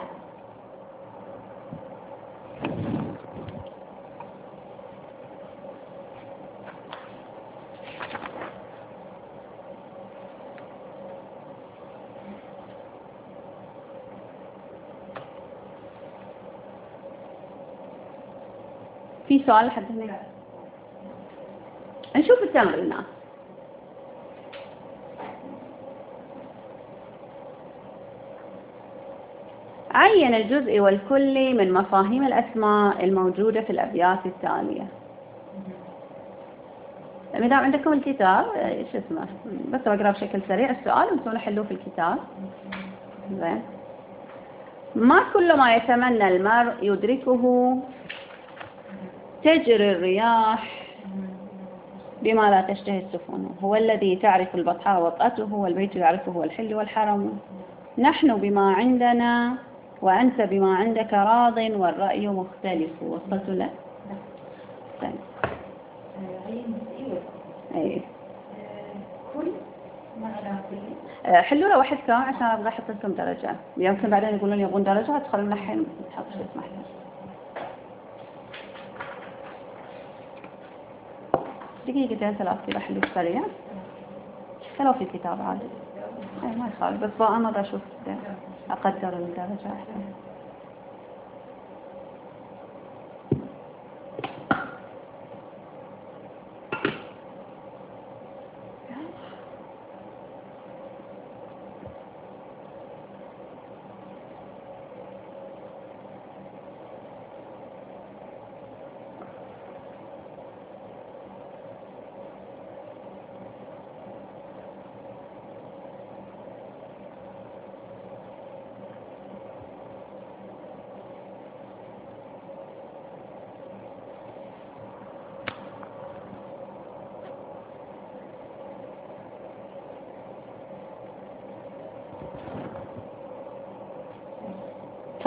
في سؤال لحد هنا؟ نشوف التمرينات. عين الجزء والكلي من مفاهيم الأسماء الموجودة في الأبيات التالية. إذا عندكم الكتاب شو اسمه، بس بقرأ بشكل سريع السؤال وانتم حلوه في الكتاب. زين. ما كل ما يتمنى المرء يدركه، تجري الرياح بما لا تشتهي السفن، هو الذي تعرف البطحاء وطأته، والبيت يعرفه الحل والحرم، نحن بما عندنا وأنت بما عندك راض، والرأي مختلف. وصلت له؟ ايه كل معنى كل حلوا له واحد كمان عشان ابغى احط لكم درجة، يمكن بعدين يقولون يبغون درجة تخلونا الحين نحط شو اسمه. دقيقتين ثلاث كذا حلو سريع، لو في كتاب عادي اي ما يخالف، بس انا بشوف اقدر الدرجة احسن.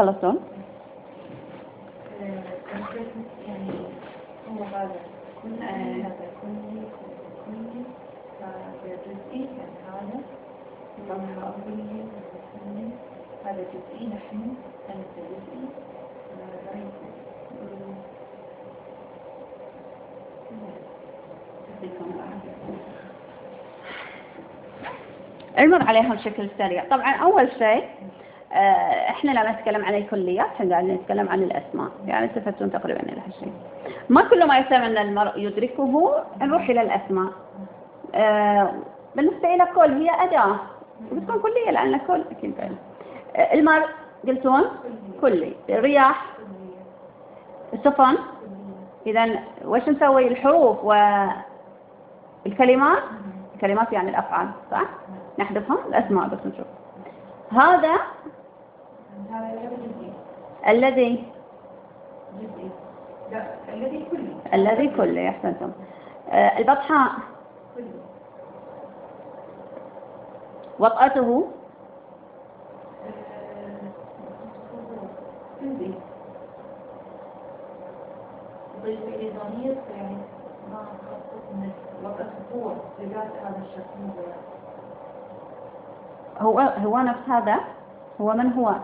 خلصتون؟ يعني هو هذا كل هذا كل هذا جزئي يعني هذا طبعا كلي هذا جزئي نحن أنت جزئي المر عليها بشكل سريع. طبعا أول شيء احنا لما نتكلم عن الكليات احنا قاعدين نتكلم عن الأسماء، يعني تفتون تقريبا إلى هالشيء. ما كل ما يسمى أن المرء يدركه نروح إلى الأسماء. بالنسبة إلى كل هي أداة بتكون كلية لأن كل أكيد المرء قلتون كلي، رياح، سفن. إذا وش نسوي؟ الحروف والكلمات، الكلمات يعني الأفعال صح؟ نحذفها الأسماء بس نشوف. هذا الذي لا الذي كلي، الذي كلي أحسنتم. البطحاء وطأته ضيف إلى ضمير يعني ما خصص من وقت هو لذات هذا الشخص هو نفس هذا. هو من هو؟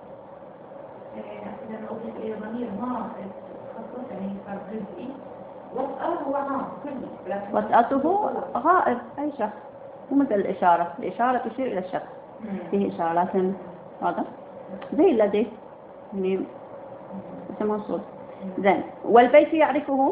إذا أضيف إلى ضمير ما خصص يعني صار جزئي. وطأ هو عام كله. وطأته غائب أي شخص، مو مثل الإشارة. الإشارة تشير إلى الشخص فيه إشارة، لكن هذا زي الذي يعني اسمه منصوب. زين. والبيت يعرفه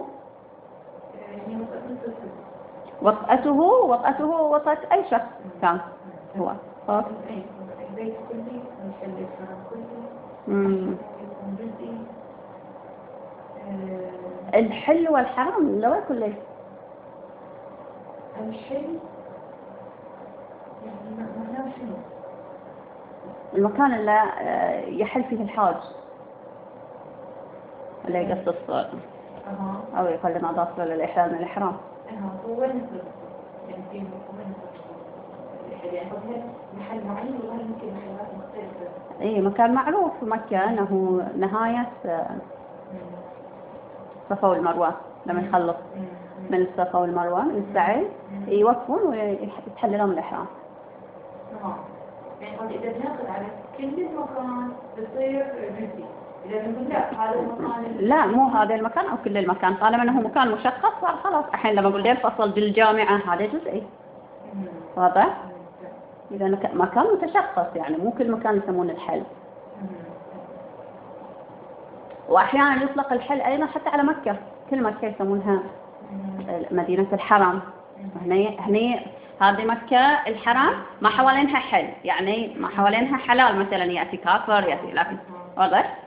وطأته وطأة أي شخص كان هو. البيت كلي مثل الشرع كلي. الحل والحرام لو كله. الحل يعني معناه شنو؟ المكان اللي يحل فيه الحاج، اللي يقص الصور أو يقلم أظافره للإحرام من الإحرام. هو وين يعني في وين يعني محل معين ولا يمكن محلات مختلفة؟ إيه مكان معروف في مكة أنه نهاية الصفا والمروة. لما يخلص من الصفا والمروة من السعي يوقفون ويتحللون من الإحرام. تمام. يعني إذا بناخذ على كل المكان بصير جزئي. إذا نقول لا هذا المكان لا مو هذا المكان أو كل المكان، طالما أنه مكان مشخص صار خلاص. الحين لما أقول لين فصل بالجامعة هذا جزئي. واضح؟ إذا مكان متشخص يعني مو كل مكان يسمونه الحل. وأحيانا يطلق الحل أيضا حتى على مكة. كل مكة يسمونها مدينة الحرم. هني هذه مكة الحرم ما حوالينها حل، يعني ما حوالينها حلال مثلا يأتي كافر يأتي، لكن واضح؟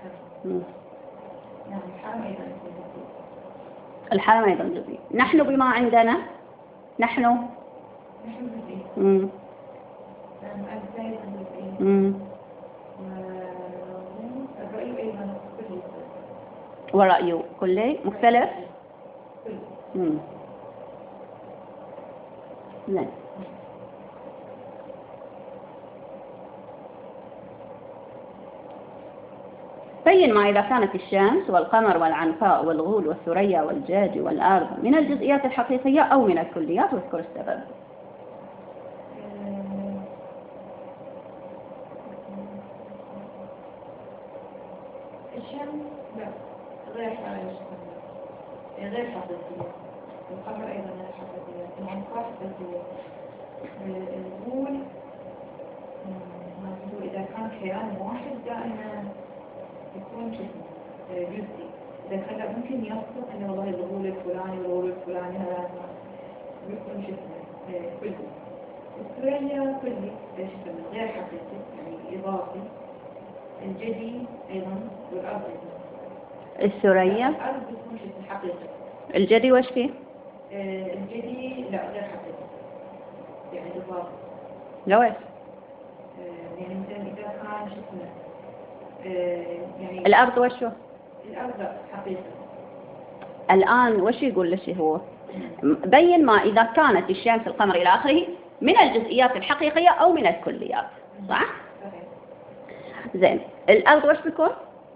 الحرم أيضا جزئي. نحن بما عندنا نحن جزئي. ورأيه كله مختلف. لا. بين ما إذا كانت الشمس والقمر والعنقاء والغول والثريا والجاج والأرض من الجزئيات الحقيقية أو من الكليات، واذكر السبب. الشمس لا غير حقيقية. القمر أيضا غير حقيقية. العنقاء حقيقية. الغول إذا كان كيان واحد دائما يكون جزئي. إذا كان ممكن يصف أنه والله الغول الفلاني والغول الفلاني هذا يكون جسمه كله. الثريا كلي غير حقيقي يعني إضافي. الجدي أيضا والأرض أيضا. الثريا الأرض يكون جسم حقيقي. الجدي وش فيه؟ الجدي لا غير حقيقي يعني إضافي. لو إيش؟ يعني مثلا إذا كان جسمه يعني الأرض وشو؟ الأرض حقيقة. الآن وش يقول لشي هو؟ بين ما إذا كانت الشمس القمر إلى آخره من الجزئيات الحقيقية أو من الكليات. صح؟ زين، الأرض وش بيكون؟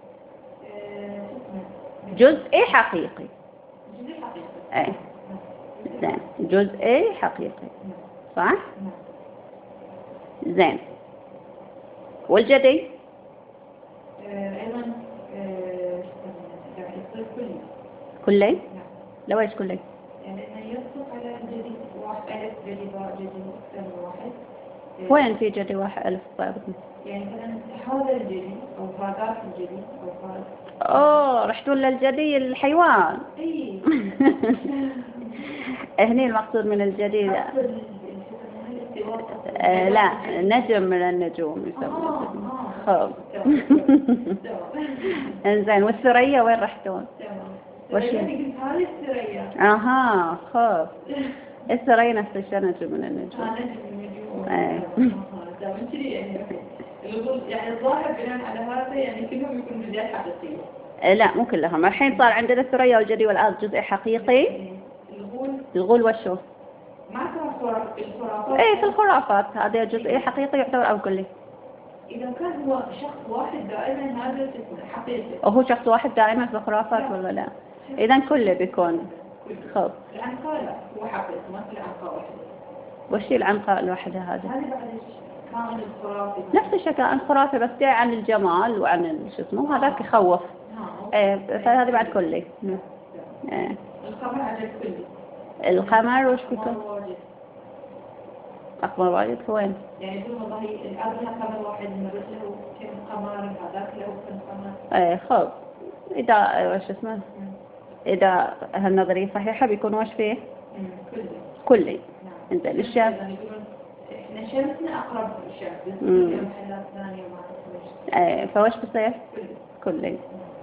جزئي حقيقي. جزء حقيقي. اي زين، جزئي حقيقي صح؟ زين، والجدي؟ أيضا يصير كلي. كلي؟ لو ايش كلي؟ يعني أنه يصدق على جدي واحد ألف جدي باء جدي أكثر من واحد. وين في جدي واحد ألف ضابط؟ يعني مثلا هذا الجدي أو هذاك الجدي أو هذا. اوه، رحتوا للجدي الحيوان. اي. هني المقصود من الجدي لا، نجم من النجوم يسمونه. خب. انزين، والثريا وين رحتون؟ وش هذه الثريا. اها خب. الثريا نفس الشيء، نجم من النجوم. نجم من النجوم. يعني الظاهر بناء على هذا يعني كلهم يكونوا جزئيات حقيقية. لا مو كلهم، الحين صار عندنا الثريا والجدي والأرض جزء حقيقي. الغول وشو؟ ما كان الخرافات. ايه، في الخرافات هذا جزء حقيقي يعتبر أو كلي. إذا كان هو شخص واحد دائما هذا حقيقي. وهو شخص واحد دائما في الخرافات ولا لا؟ إذا كله بيكون. خب. العنقاء لا، هو حقيقي، ما في العنقاء واحد. وش هي العنقاء الواحدة هذه؟ هذه بعد كان الخرافي. نفس الشيء، كان خرافي بس جاي عن الجمال وعن شو اسمه، هذاك يخوف. ايه، فهذه بعد كلي. ايه. القمر عدد كلي. القمر وش بيكون؟ أقمر واجد وين؟ يعني يقول والله الأرض لها قمر واحد، مرت له كم قمر، هذاك له كم قمر. ايه خب. إذا وش اسمه؟ إذا هالنظرية صحيحة بيكون وش فيه؟ كلي. انزين، الشمس. احنا شمسنا أقرب الشمس، بس في محلات ثانية وما ايه، فوش بصير؟ كلي.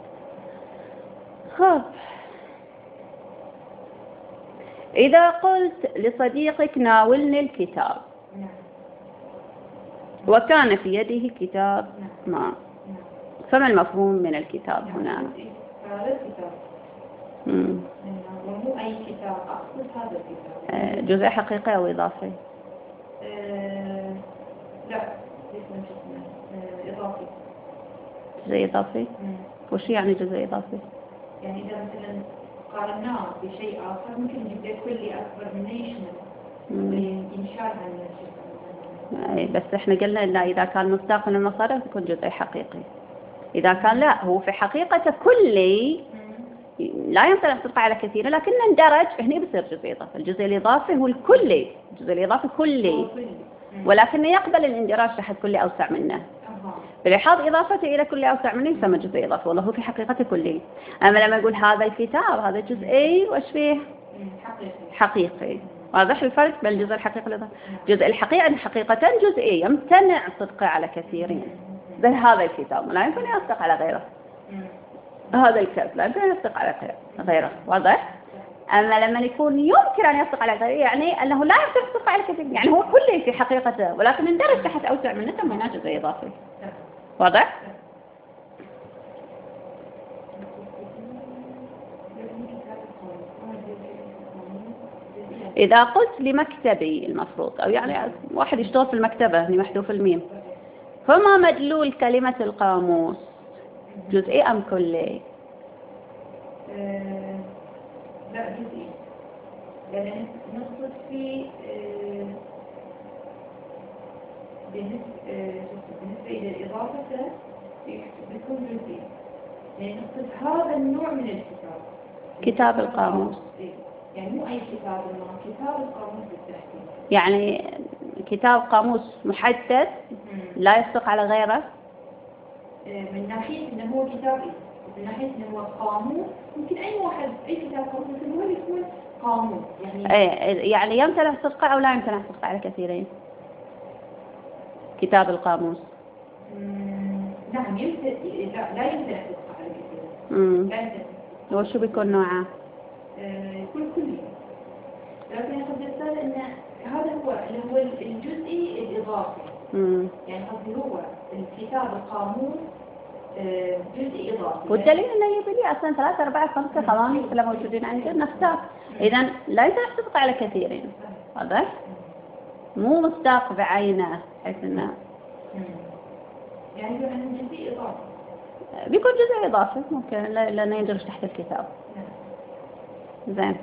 خب. إذا قلت لصديقك ناولني الكتاب وكان في يده كتاب ما، فما المفهوم من الكتاب هنا؟ هذا الكتاب. ومو أي كتاب، أقصد هذا الكتاب. جزء حقيقي أو إضافي؟ لا، إضافي. جزء إضافي؟ وش يعني جزء إضافي؟ يعني إذا مثلا قارناه بشيء آخر ممكن يبدأ كلي أكبر منه يشمل ينشال عن الشيء. أي، بس إحنا قلنا إلا إذا كان مصداق من المصادر يكون جزء حقيقي. إذا كان لا، هو في حقيقته كلي لا يمكن أن تبقى على كثير، لكن اندرج هنا بيصير جزء إضافي. الجزء الإضافي هو الكلي، الجزء الإضافي كلي، ولكنه يقبل الاندراج تحت كلي أوسع منه. بلحاظ إضافته إلى كل أوسع منه يسمى جزء إضافي، والله هو في حقيقته كلي. أما لما أقول هذا الكتاب هذا جزئي، وش فيه؟ حقيقي. واضح الفرق بين الجزء الحقيقي والإضافي؟ الجزء الحقيقي حقيقة جزئي يمتنع صدقه على كثيرين، زي هذا الكتاب لا يمكن أن يصدق على غيره، هذا الكتاب لا يمكن أن يصدق على غيره. واضح؟ أما لما يكون يمكن أن يصدق على غيره يعني أنه لا يمكن أن يصدق على كثير، يعني هو كلي في حقيقته ولكن اندرج تحت أوسع منه سميناه جزء إضافي. واضح؟ إذا قلت لمكتبي المفروض، أو يعني واحد يشتغل في المكتبة هني محذوف الميم، فما مدلول كلمة القاموس؟ جزئي أم كلي؟ لا جزئي، لأن نقصد في بالنسبة إلى الإضافة بيكون جزئي، يعني نقصد هذا النوع من الكتاب، كتاب القاموس. يعني مو أي كتاب، كتاب القاموس بالتحديد. يعني كتاب قاموس محدد لا يصدق على غيره؟ من ناحية إنه هو كتاب، من ناحية إنه هو قاموس ممكن أي واحد أي كتاب قاموس ممكن هو يكون قاموس، يعني يمتنع صدقه أو لا يمتنع صدقه على كثيرين كتاب القاموس؟ نعم لا يمتنع صدقه على كثيرين. وشو بيكون نوعه؟ كلي، لكن قد يصير إن هذا هو الجزئي الإضافي. يعني قصدي هو الكتاب القاموس جزء إضافي، والدليل انه يبي لي اصلا 3 4 5 قواميس كلها موجودين عندنا نختار. اذا لا يصدق على كثيرين، واضح؟ مو مصداق بعينه، حيث انه يعني يكون عندهم جزء إضافي. بيكون جزء إضافي ممكن لأنه يندرج تحت الكتاب. زين.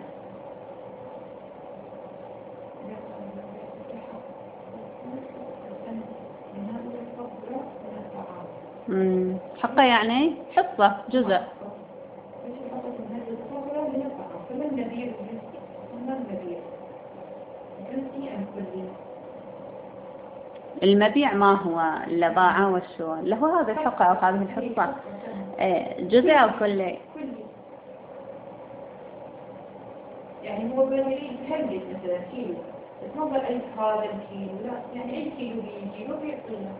حقه يعني حصة جزء. المبيع ما هو إلا باعه والشو اللي هو هذا الحقة أو هذه الحصة جزء أو كلي. يعني هو يريد يهلك مثلا كيلو بس ما بقى أي هذا الكيلو لا يعني أي كيلو بيجي له بيعطينا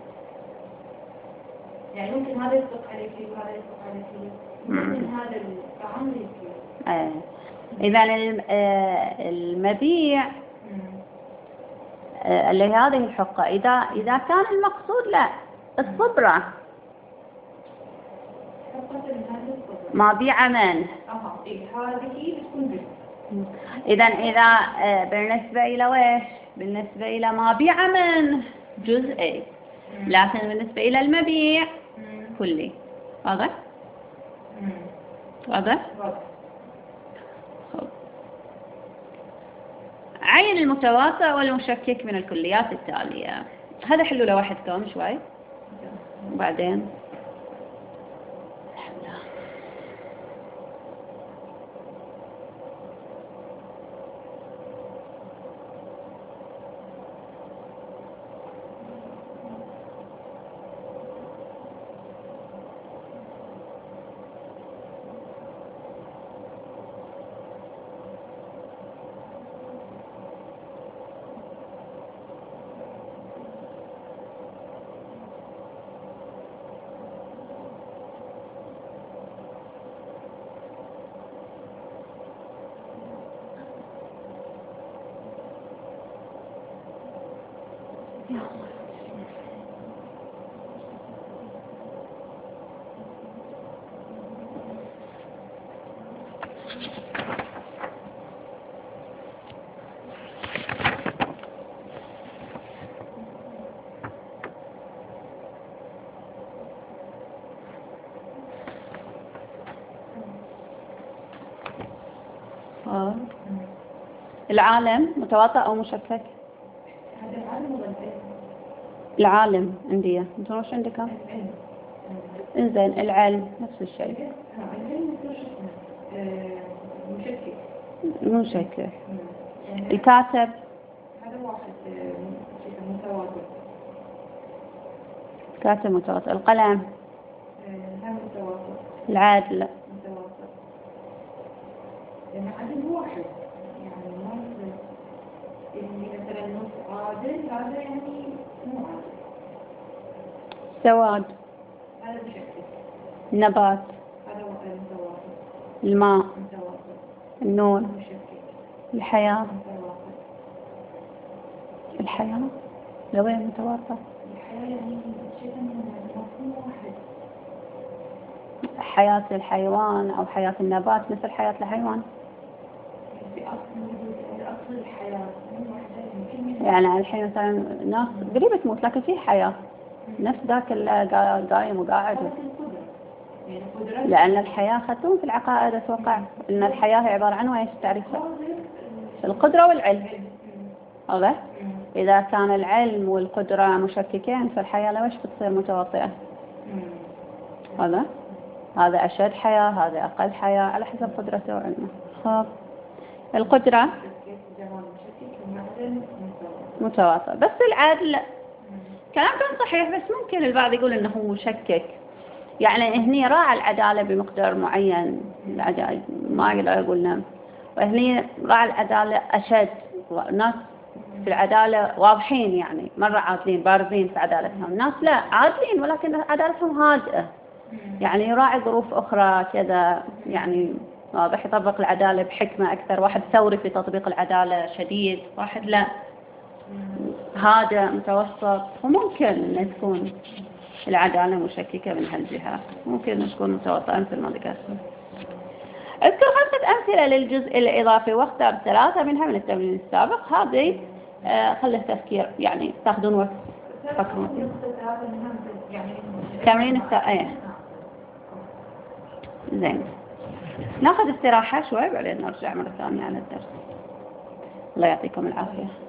يعني ممكن هذا يصدق عليه كيلو هذا يصدق عليه كيلو ممكن هذا الطعام للكيلو. إذا المبيع اللي هي هذه الحقة إذا كان المقصود لا الصبرة ما بيع منه. هذه بتكون إذا بالنسبة إلى ويش بالنسبة إلى ما بيع منه جزئي لكن بالنسبة إلى المبيع كلي. واضح؟ واضح؟ عين المتواطئ والمشكك من الكليات التالية. هذا حلو لوحدكم شوي وبعدين العالم متواطئ أو مشكك؟ العالم عندي انتوا وش عندكم؟ انزين العلم نفس الشيء مشكك. الكاتب هذا واحد متواطئ. كاتب متواطئ. القلم هذا متواطئ. العادل متواطئ. يعني عدد واحد يعني ما اللي مثلا نص عادل هذا يعني مو عادل. سواد هذا مشكك. النبات هذا متواطئ. الماء متواطئ. النور مشكك. الحياة متواطئ. الحياة لو وين متواطئ؟ الحياة يعني شيء مفهوم واحد. حياة الحيوان أو حياة النبات مثل حياة الحيوان. في أصل الحياة يعني الحين مثلا ناس قريبة تموت لكن في حياة نفس ذاك اللي قايم وقاعد. لأن الحياة أخذتهم في العقائد أتوقع إن الحياة هي عبارة عن وإيش تعريفها؟ القدرة والعلم. واضح؟ إذا كان العلم والقدرة مشككين فالحياة لوش بتصير متواطئة. هذا أشد حياة هذا أقل حياة على حسب قدرته وعلمه. خب القدرة متواطئ بس العدل كلامكم صحيح بس ممكن البعض يقول إنه مشكك يعني هني راعى العدالة بمقدار معين ما يقدر يقول نعم وهني راعى العدالة أشد ناس في العدالة واضحين يعني مرة عادلين بارزين في عدالتهم ناس لا عادلين ولكن عدالتهم هادئة يعني يراعي ظروف أخرى كذا يعني واضح يطبق العدالة بحكمة أكثر واحد ثوري في تطبيق العدالة شديد واحد لا هادئ متوسط وممكن أن تكون العدالة مشككة من هالجهة ممكن أن تكون متوسطة مثل ما ذكرت. اذكر 5 أمثلة للجزء الإضافي واختار 3 منها من التمرين السابق. هذه خلي التفكير يعني تاخذون وقت تفكرون فيه. يعني تمرين ايه زين. ناخذ استراحة شوي بعدين نرجع مرة ثانية على الدرس. الله يعطيكم العافية.